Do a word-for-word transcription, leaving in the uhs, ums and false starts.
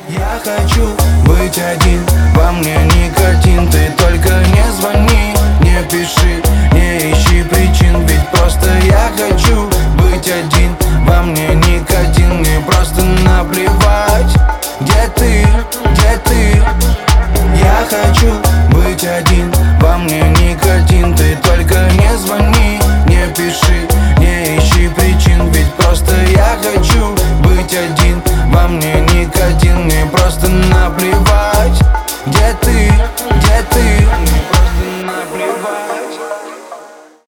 Я хочу быть один, во мне никотин. Ты только не звони, не пиши, не ищи причин. Ведь просто я хочу быть один, во мне никотин. Мне просто наплевать, где ты, где ты. Я хочу быть один, во мне никотин. Ты только не звони, не пиши, не ищи причин. Ведь просто я хочу быть один, во мне